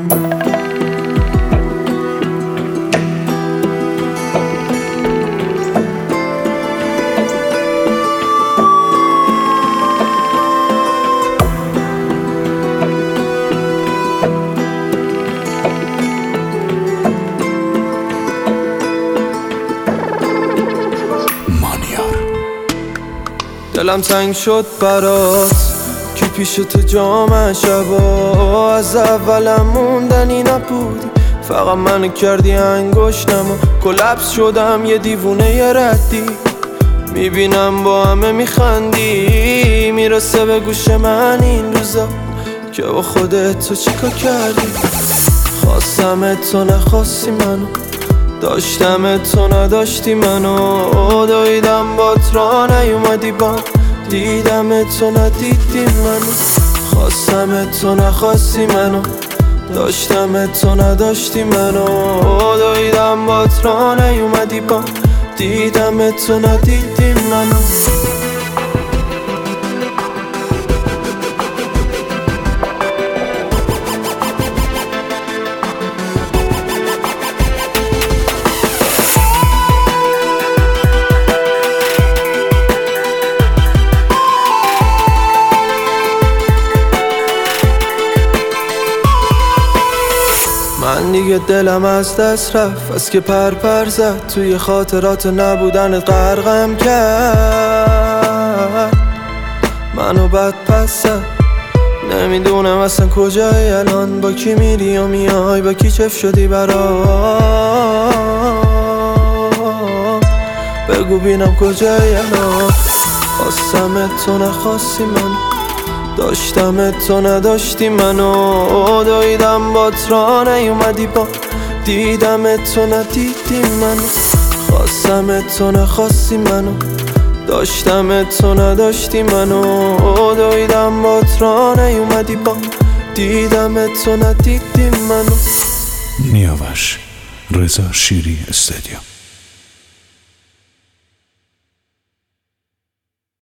دلم تنگ شد برات که پیش تو جام شبا، از اولم موندنی نبودی، فقط منو کردی انگشتم و کلپس شدم یه دیوونه یه ردی. میبینم با همه میخندی، میرسه به گوش من این روزا که با خودت تو چیکار کردی. خواستم تو نخواستی منو، داشتم تو نداشتی منو، دویدم بات را نیومدی بام، دیدم تو ندیدی منو. خواستم تو نخواستی منو، داشتم تو نداشتی منو، دویدم بات را نیومدی بام، دیدم تو ندیدی منو. من دیگه دلم از دست رفت، از که پر زد توی خاطرات نبودن غرقم کرد منو بد پس زد. نمیدونم اصلا کجایی الان، با کی میری و میای، با کی چف شدی برام، بگو بینم کجایی الان. خواستم تو نخواستی منو، داشتم تو نداشتی منو، دویدم بات را نیومدی با، دیدم تو ندیدی منو. خواستم تو نخواستی منو، داشتم تو نداشتی منو، دویدم بات را نیومدی با، دیدم تو ندیدی منو. نیاوش رضا شیری استادیوم.